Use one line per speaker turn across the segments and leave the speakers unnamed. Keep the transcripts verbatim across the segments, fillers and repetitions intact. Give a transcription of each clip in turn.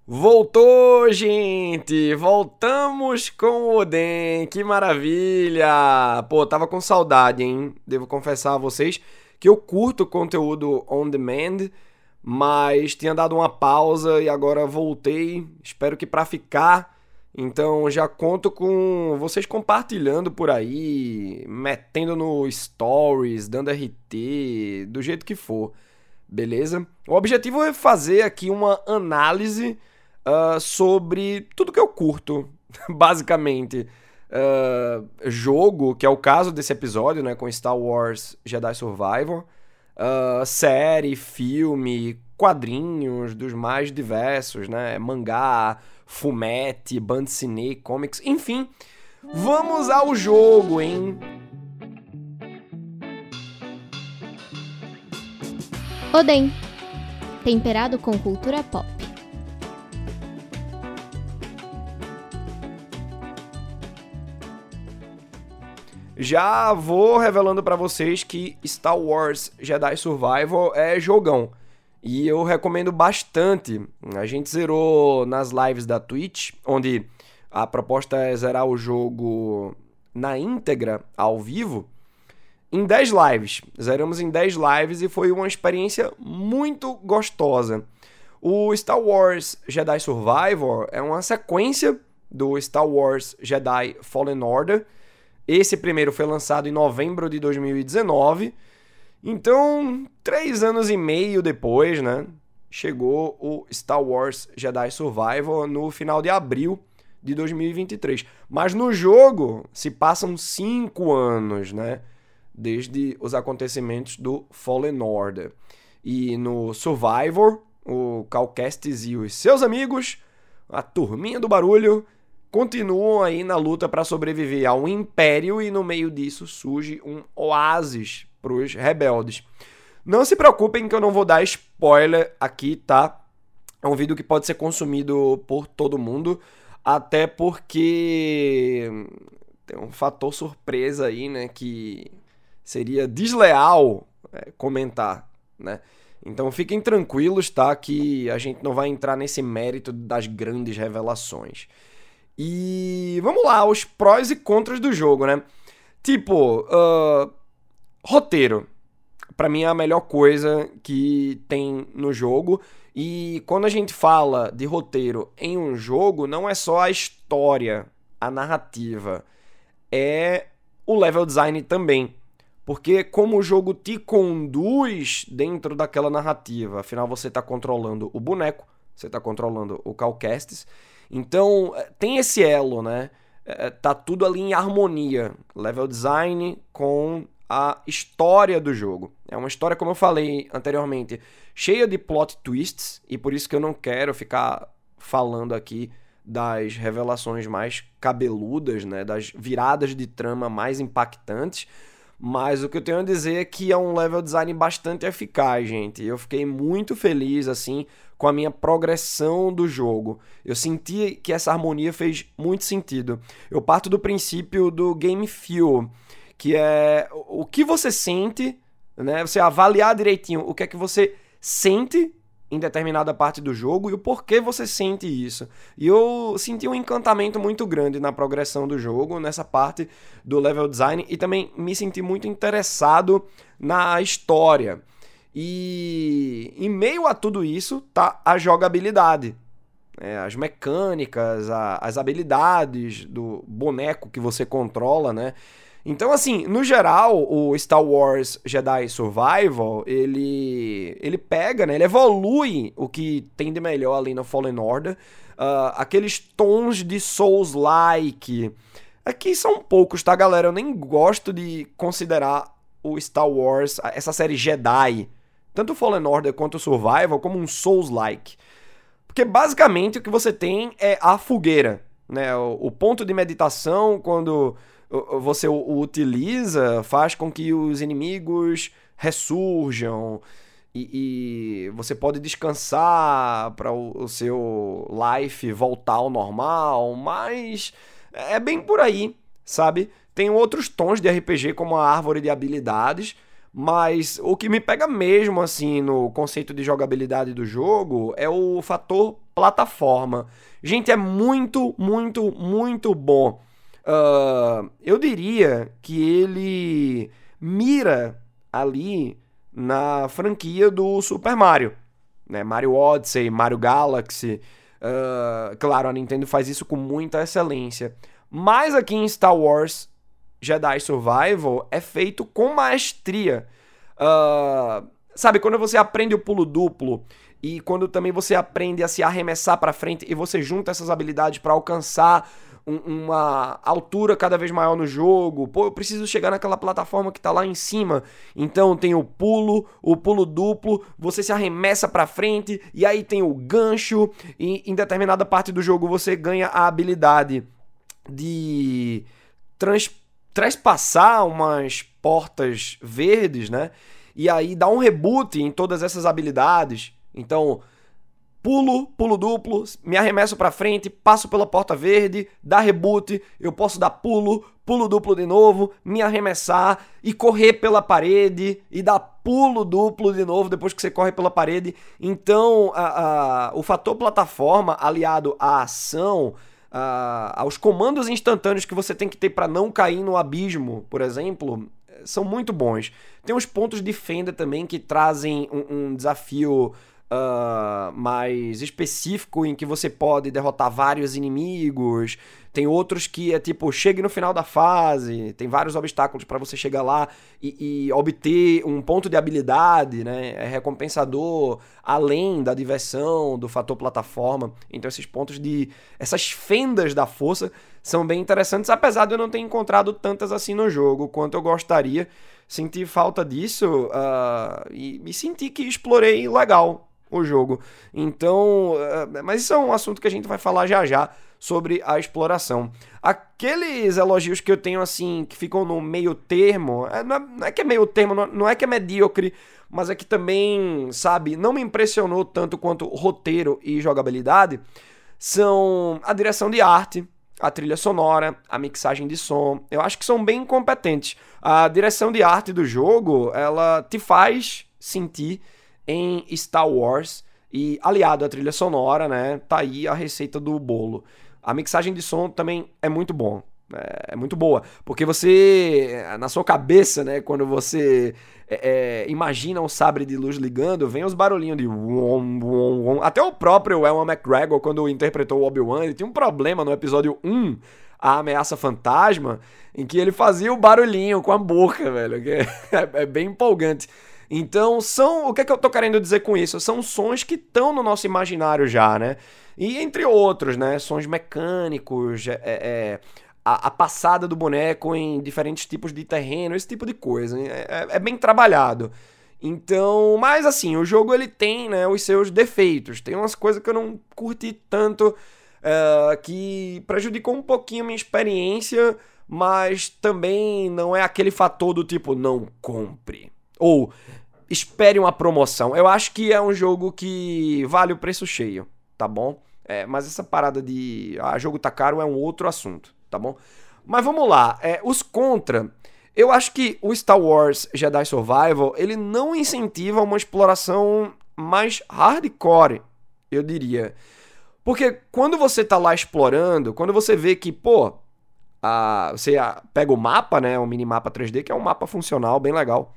Voltou, gente! Voltamos com o Oden, que maravilha! Pô, tava com saudade, hein? Devo confessar a vocês que eu curto conteúdo on demand, mas tinha dado uma pausa e agora voltei. Espero que pra ficar. Então já conto com vocês compartilhando por aí, metendo no stories, dando R T, do jeito que for, beleza? O objetivo é fazer aqui uma análise uh, sobre tudo que eu curto, basicamente. Uh, jogo, que é o caso desse episódio, né, com Star Wars Jedi Survivor, uh, série, filme, quadrinhos dos mais diversos, né, mangá, fumete, bande dessinée, comics, enfim. Vamos ao jogo, hein?
Oden, temperado com cultura pop.
Já vou revelando pra vocês que Star Wars Jedi Survival é jogão. E eu recomendo bastante. A gente zerou nas lives da Twitch, onde a proposta é zerar o jogo na íntegra, ao vivo, em dez lives. Zeramos em dez lives e foi uma experiência muito gostosa. O Star Wars Jedi Survivor é uma sequência do Star Wars Jedi Fallen Order. Esse primeiro foi lançado em novembro de dois mil e dezenove. Então, três anos e meio depois, né, chegou o Star Wars Jedi Survivor no final de abril de dois mil e vinte e três. Mas no jogo se passam cinco anos, né, desde os acontecimentos do Fallen Order. E no Survivor, o Cal Kestis e os seus amigos, a turminha do barulho, continuam aí na luta para sobreviver a um império e no meio disso surge um oásis para os rebeldes. Não se preocupem que eu não vou dar spoiler aqui, tá? É um vídeo que pode ser consumido por todo mundo, até porque tem um fator surpresa aí, né, que seria desleal é, comentar, né? Então fiquem tranquilos, tá? Que a gente não vai entrar nesse mérito das grandes revelações. E vamos lá, os prós e contras do jogo, né? Tipo, uh, roteiro. Pra mim é a melhor coisa que tem no jogo. E quando a gente fala de roteiro em um jogo, não é só a história, a narrativa. É o level design também. Porque como o jogo te conduz dentro daquela narrativa, afinal você está controlando o boneco, você está controlando o Cal Kestis. Então, tem esse elo, né? Tá tudo ali em harmonia. Level design com a história do jogo. É uma história, como eu falei anteriormente, cheia de plot twists, e por isso que eu não quero ficar falando aqui das revelações mais cabeludas, né? Das viradas de trama mais impactantes. Mas o que eu tenho a dizer é que é um level design bastante eficaz, gente. Eu fiquei muito feliz, assim, com a minha progressão do jogo. Eu senti que essa harmonia fez muito sentido. Eu parto do princípio do Game Feel, que é o que você sente, né? Você avaliar direitinho o que é que você sente em determinada parte do jogo e o porquê você sente isso. E eu senti um encantamento muito grande na progressão do jogo, nessa parte do level design, e também me senti muito interessado na história. E em meio a tudo isso tá a jogabilidade, né? As mecânicas, a, as habilidades do boneco que você controla, né? Então, assim, no geral, o Star Wars Jedi Survival, ele, ele pega, né? Ele evolui o que tem de melhor ali no Fallen Order. Uh, aqueles tons de Souls-like. Aqui são poucos, tá, galera? Eu nem gosto de considerar o Star Wars, essa série Jedi, tanto o Fallen Order quanto o Survival, como um Souls-like. Porque, basicamente, o que você tem é a fogueira, né? O, o ponto de meditação, quando você o utiliza, faz com que os inimigos ressurjam e, e você pode descansar para o, o seu life voltar ao normal, mas é bem por aí, sabe? Tem outros tons de R P G como a árvore de habilidades, Mas o que me pega mesmo, assim, no conceito de jogabilidade do jogo é o fator plataforma. Gente, é muito, muito, muito bom. Uh, eu diria que ele mira ali na franquia do Super Mario, né? Mario Odyssey, Mario Galaxy. Uh, claro, a Nintendo faz isso com muita excelência. Mas aqui em Star Wars Jedi Survival é feito com maestria. Uh, sabe, quando você aprende o pulo duplo e quando também você aprende a se arremessar pra frente e você junta essas habilidades pra alcançar um, uma altura cada vez maior no jogo. Pô, eu preciso chegar naquela plataforma que tá lá em cima. Então tem o pulo, o pulo duplo, você se arremessa pra frente e aí tem o gancho e em determinada parte do jogo você ganha a habilidade de trans, transpassar umas portas verdes, né? E aí dá um reboot em todas essas habilidades. Então, pulo, pulo duplo, me arremesso pra frente, passo pela porta verde, dá reboot, eu posso dar pulo, pulo duplo de novo, me arremessar e correr pela parede e dar pulo duplo de novo depois que você corre pela parede. Então, a, a, o fator plataforma aliado à ação, Uh, aos comandos instantâneos que você tem que ter para não cair no abismo, por exemplo, são muito bons. Tem uns pontos de fenda também que trazem um, um desafio uh, mais específico em que você pode derrotar vários inimigos. Tem outros que é tipo, chegue no final da fase, tem vários obstáculos para você chegar lá e, e obter um ponto de habilidade, né? É recompensador, além da diversão, do fator plataforma. Então esses pontos de... essas fendas da força são bem interessantes, apesar de eu não ter encontrado tantas assim no jogo quanto eu gostaria. Senti falta disso uh, e me senti que explorei legal o jogo. Então, uh, mas isso é um assunto que a gente vai falar já já, sobre a exploração. Aqueles elogios que eu tenho, assim, que ficam no meio termo, é, não, é, não é que é meio termo, não, não é que é medíocre, mas é que também, sabe, não me impressionou tanto quanto roteiro e jogabilidade, são a direção de arte, a trilha sonora, a mixagem de som. Eu acho que são bem competentes. A direção de arte do jogo, ela te faz sentir em Star Wars, e aliado à trilha sonora, né, tá aí a receita do bolo. A mixagem de som também é muito bom, é, é muito boa, porque você, na sua cabeça, né, quando você é, é, imagina um sabre de luz ligando, vem os barulhinhos de wom, wom, wom. Até o próprio Ewan McGregor, quando interpretou o Obi-Wan, ele tinha um problema no episódio um, A Ameaça Fantasma, em que ele fazia o barulhinho com a boca, velho, que é, é bem empolgante. Então, são, o que é que eu tô querendo dizer com isso? São sons que estão no nosso imaginário já, né? E entre outros, né? Sons mecânicos, é, é, a, a passada do boneco em diferentes tipos de terreno, esse tipo de coisa. É, é bem trabalhado. Então, mas assim, o jogo ele tem, né, os seus defeitos. Tem umas coisas que eu não curti tanto, uh, que prejudicou um pouquinho a minha experiência, mas também não é aquele fator do tipo, não compre. Ou espere uma promoção. Eu acho que é um jogo que vale o preço cheio, tá bom? É, mas essa parada de ah, jogo tá caro é um outro assunto, tá bom? Mas vamos lá, é, os contra. Eu acho que o Star Wars Jedi Survival, ele não incentiva uma exploração mais hardcore, eu diria. Porque quando você tá lá explorando, quando você vê que, pô, a, você a, pega o mapa, né, o minimapa três D, que é um mapa funcional, bem legal.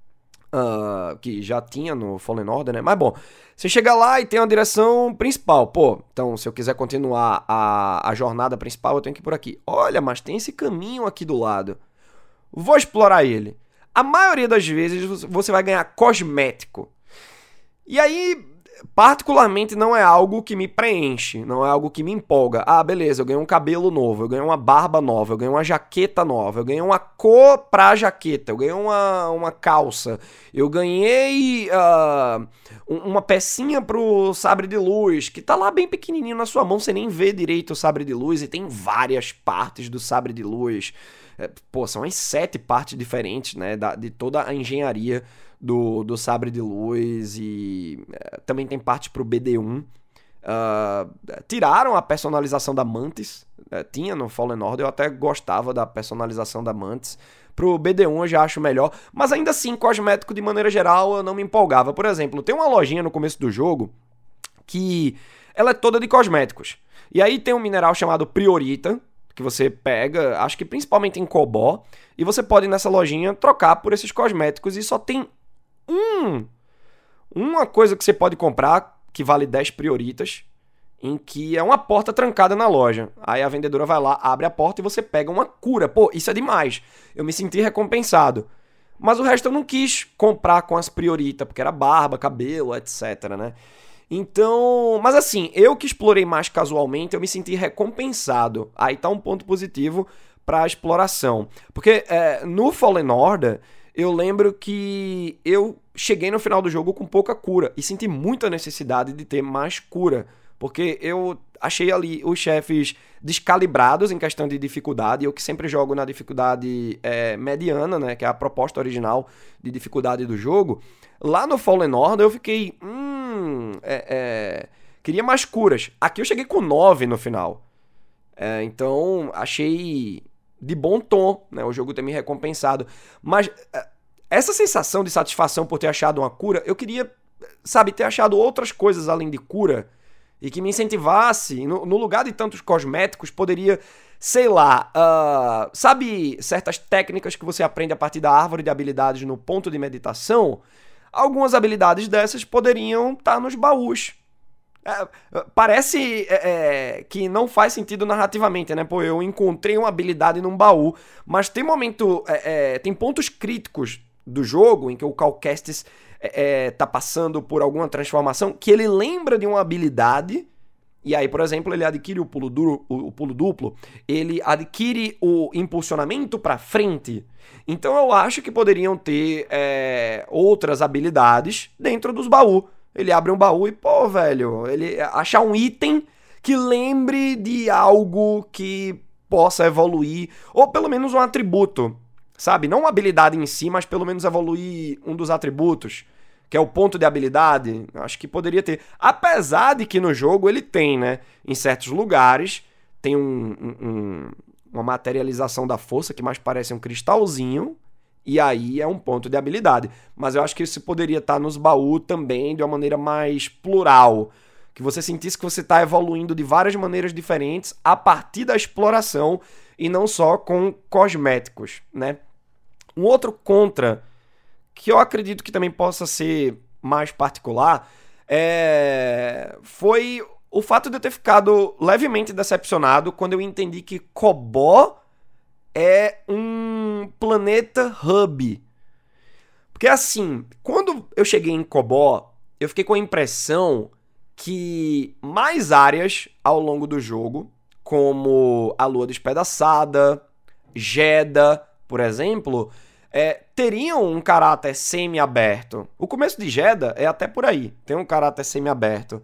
Uh, que já tinha no Fallen Order, né? Mas bom, você chega lá e tem uma direção principal. Pô, então se eu quiser continuar a, a jornada principal, eu tenho que ir por aqui. Olha, mas tem esse caminho aqui do lado. Vou explorar ele. A maioria das vezes você vai ganhar cosmético. E aí, particularmente, não é algo que me preenche, não é algo que me empolga. Ah, beleza, eu ganhei um cabelo novo, eu ganhei uma barba nova, eu ganhei uma jaqueta nova, eu ganhei uma cor pra jaqueta, eu ganhei uma, uma calça, eu ganhei uh, uma pecinha pro sabre de luz, que tá lá bem pequenininho na sua mão, você nem vê direito o sabre de luz, e tem várias partes do sabre de luz. É, pô, são as sete partes diferentes, né, da, de toda a engenharia Do, do sabre de luz, e uh, também tem parte pro B D um. Uh, tiraram a personalização da Mantis, É, tinha no Fallen Order, eu até gostava da personalização da Mantis. Pro B D um eu já acho melhor, mas ainda assim, cosmético de maneira geral eu não me empolgava. Por exemplo, tem uma lojinha no começo do jogo que ela é toda de cosméticos. E aí tem um mineral chamado Priorita, que você pega, acho que principalmente em Cobó, e você pode nessa lojinha trocar por esses cosméticos e só tem um, uma coisa que você pode comprar que vale dez Prioritas, em que é uma porta trancada na loja. Aí a vendedora vai lá, abre a porta e você pega uma cura. Pô, isso é demais. Eu me senti recompensado. Mas o resto eu não quis comprar com as Priorita, porque era barba, cabelo, etc, né? Então, mas assim, eu que explorei mais casualmente, eu me senti recompensado. Aí tá um ponto positivo pra exploração. Porque é, no Fallen Order, eu lembro que eu cheguei no final do jogo com pouca cura e senti muita necessidade de ter mais cura. Porque eu achei ali os chefes descalibrados em questão de dificuldade. Eu que sempre jogo na dificuldade é, mediana, né? Que é a proposta original de dificuldade do jogo. Lá no Fallen Order eu fiquei... Hum... É, é, queria mais curas. Aqui eu cheguei com nove no final. É, então achei de bom tom, né? O jogo ter me recompensado. Mas é, essa sensação de satisfação por ter achado uma cura, eu queria, sabe, ter achado outras coisas além de cura... E que me incentivasse, no, no lugar de tantos cosméticos, poderia, sei lá, uh, sabe certas técnicas que você aprende a partir da árvore de habilidades no ponto de meditação? Algumas habilidades dessas poderiam estar nos baús. É, parece é, é, que não faz sentido narrativamente, né? Pô, eu encontrei uma habilidade num baú, mas tem momento, é, é, tem pontos críticos do jogo em que o Cal Kestis É, tá passando por alguma transformação que ele lembra de uma habilidade, e aí, por exemplo, ele adquire o pulo, duro, o, o pulo duplo, ele adquire o impulsionamento para frente. Então eu acho que poderiam ter é, outras habilidades dentro dos baús. Ele abre um baú e, pô, velho, ele achar um item que lembre de algo que possa evoluir, ou pelo menos um atributo, sabe? Não uma habilidade em si, mas pelo menos evoluir um dos atributos, que é o ponto de habilidade. Acho que poderia ter. Apesar de que no jogo ele tem, né? Em certos lugares, tem um, um, uma materialização da força que mais parece um cristalzinho, e aí é um ponto de habilidade. Mas eu acho que isso poderia estar nos baús também de uma maneira mais plural. Que você sentisse que você está evoluindo de várias maneiras diferentes a partir da exploração e não só com cosméticos, né? Um outro contra, que eu acredito que também possa ser mais particular, é... foi o fato de eu ter ficado levemente decepcionado quando eu entendi que Cobó é um planeta hub. Porque assim, quando eu cheguei em Cobó, eu fiquei com a impressão que mais áreas ao longo do jogo, como a Lua Despedaçada, Jedha, por exemplo, é, teriam um caráter semi-aberto. O começo de Jedha é até por aí, tem um caráter semi-aberto.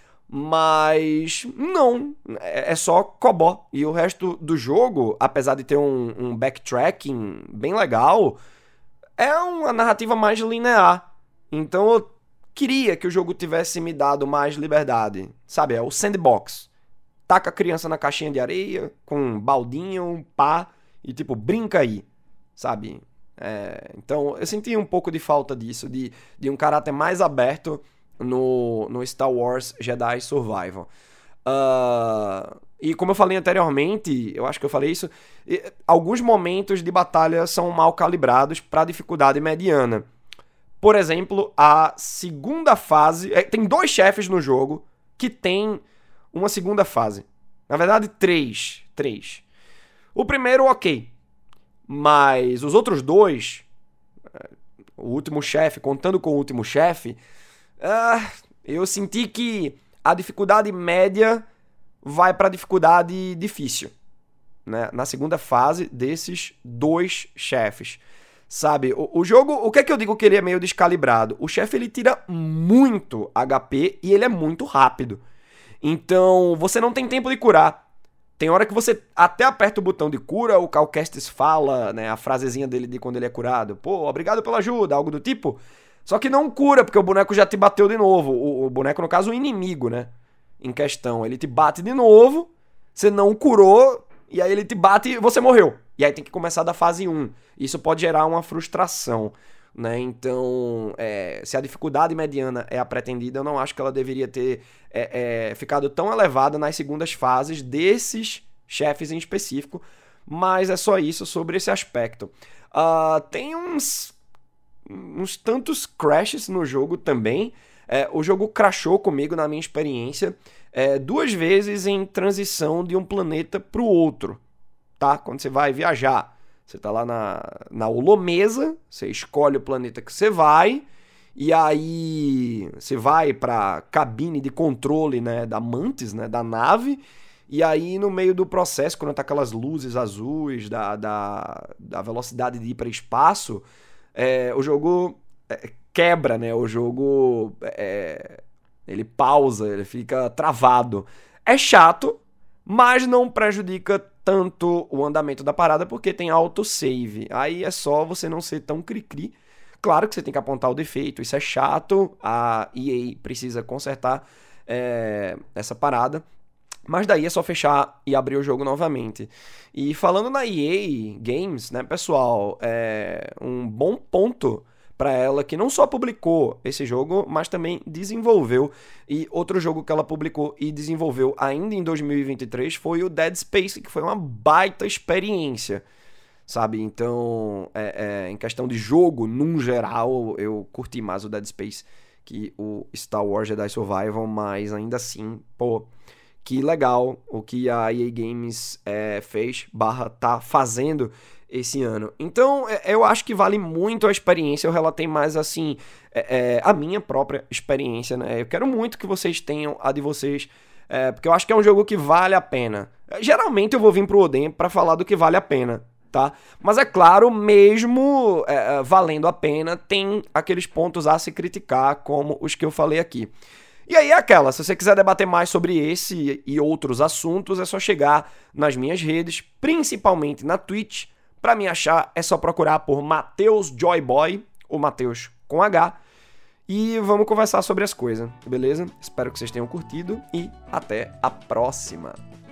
Mas não, é só Cobó. E o resto do jogo, apesar de ter um, um backtracking bem legal, é uma narrativa mais linear. Então eu queria que o jogo tivesse me dado mais liberdade. Sabe, é o sandbox. Taca a criança na caixinha de areia, com um baldinho, um pá, e tipo, brinca aí, sabe? É, então, eu senti um pouco de falta disso, de, de um caráter mais aberto no, no Star Wars Jedi Survival. Uh, e como eu falei anteriormente, eu acho que eu falei isso, alguns momentos de batalha são mal calibrados para dificuldade mediana. Por exemplo, a segunda fase... É, tem dois chefes no jogo que tem uma segunda fase. Na verdade, três. Três. O primeiro, ok. Mas os outros dois... O último chefe, contando com o último chefe... Uh, eu senti que a dificuldade média vai para a dificuldade difícil. Né? Na segunda fase desses dois chefes. Sabe, o, o jogo, o que é que eu digo que ele é meio descalibrado? O chefe, ele tira muito H P e ele é muito rápido. Então, você não tem tempo de curar. Tem hora que você até aperta o botão de cura, o Cal Kestis fala, né, a frasezinha dele de quando ele é curado. Pô, obrigado pela ajuda, algo do tipo. Só que não cura, porque o boneco já te bateu de novo. O, o boneco, no caso, o inimigo, né, em questão. Ele te bate de novo, você não curou, e aí ele te bate e você morreu. E aí tem que começar da fase um. Isso pode gerar uma frustração, né? Então, é, se a dificuldade mediana é a pretendida, eu não acho que ela deveria ter é, é, ficado tão elevada nas segundas fases desses chefes em específico, mas é só isso sobre esse aspecto. Uh, tem uns, uns tantos crashes no jogo também. É, o jogo crashou comigo na minha experiência é, duas vezes em transição de um planeta para o outro, tá? Quando você vai viajar, você tá lá na, na Holomesa, você escolhe o planeta que você vai, e aí você vai para cabine de controle, né, da Mantis, né, da nave, e aí no meio do processo, quando tá aquelas luzes azuis da, da, da velocidade de ir para espaço, é, o jogo é, quebra, né? O jogo é, ele pausa, ele fica travado. É chato, mas não prejudica tanto o andamento da parada porque tem autosave. Aí é só você não ser tão cri-cri. Claro que você tem que apontar o defeito, isso é chato, a E A precisa consertar é, essa parada. Mas daí é só fechar e abrir o jogo novamente. E falando na E A Games, né, pessoal, é um bom ponto para ela que não só publicou esse jogo, mas também desenvolveu. E outro jogo que ela publicou e desenvolveu ainda em dois mil e vinte e três foi o Dead Space, que foi uma baita experiência, sabe? Então, é, é, em questão de jogo, num geral, eu curti mais o Dead Space que o Star Wars Jedi Survival, mas ainda assim, pô, que legal o que a E A Games é, fez, barra tá fazendo esse ano. Então, eu acho que vale muito a experiência. Eu relatei mais, assim, é, é, a minha própria experiência, né? Eu quero muito que vocês tenham a de vocês, é, porque eu acho que é um jogo que vale a pena. Geralmente eu vou vir pro Oden pra falar do que vale a pena, tá? Mas é claro, mesmo é, valendo a pena, tem aqueles pontos a se criticar, como os que eu falei aqui. E aí é aquela, se você quiser debater mais sobre esse e outros assuntos, é só chegar nas minhas redes, principalmente na Twitch. Pra me achar, é só procurar por Matheus Joyboy, ou Matheus com H, e vamos conversar sobre as coisas, beleza? Espero que vocês tenham curtido e até a próxima!